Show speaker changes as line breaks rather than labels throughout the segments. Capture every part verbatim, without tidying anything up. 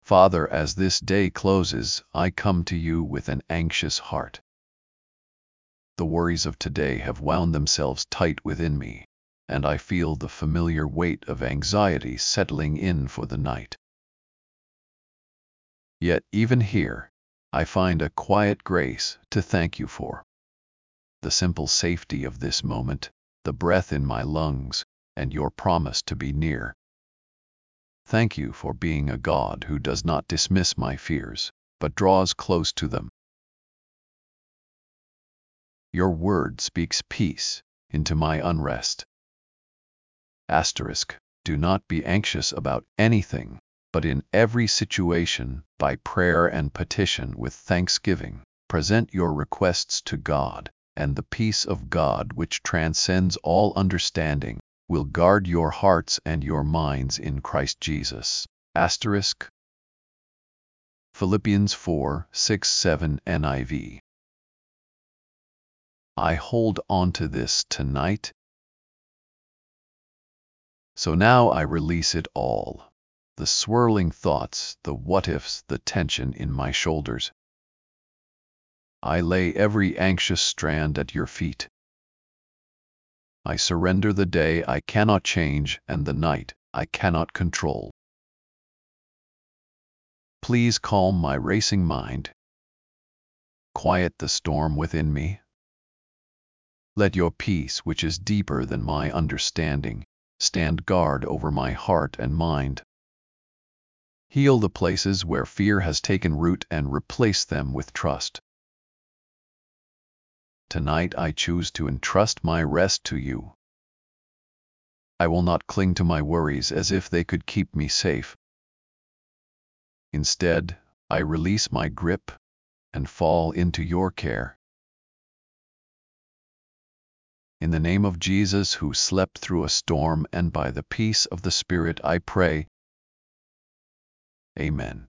Father, as this day closes, I come to you with an anxious heart. The worries of today have wound themselves tight within me, and I feel the familiar weight of anxiety settling in for the night. Yet even here, I find a quiet grace to thank you for. The simple safety of this moment, the breath in my lungs, and your promise to be near. Thank you for being a God who does not dismiss my fears, but draws close to them. Your word speaks peace into my unrest. Asterisk, do not be anxious about anything, but in every situation, by prayer and petition with thanksgiving, present your requests to God, and the peace of God which transcends all understanding will guard your hearts and your minds in Christ Jesus. Asterisk. Philippians four, six, seven N I V. I hold on to this tonight. So now I release it all. The swirling thoughts, the what-ifs, the tension in my shoulders. I lay every anxious strand at your feet. I surrender the day I cannot change and the night I cannot control. Please calm my racing mind. Quiet the storm within me. Let your peace, which is deeper than my understanding, stand guard over my heart and mind. Heal the places where fear has taken root and replace them with trust. Tonight I choose to entrust my rest to you. I will not cling to my worries as if they could keep me safe. Instead, I release my grip and fall into your care. In the name of Jesus, who slept through a storm, and by the peace of the Spirit, I pray. Amen.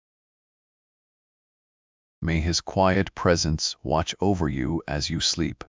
May His quiet presence watch over you as you sleep.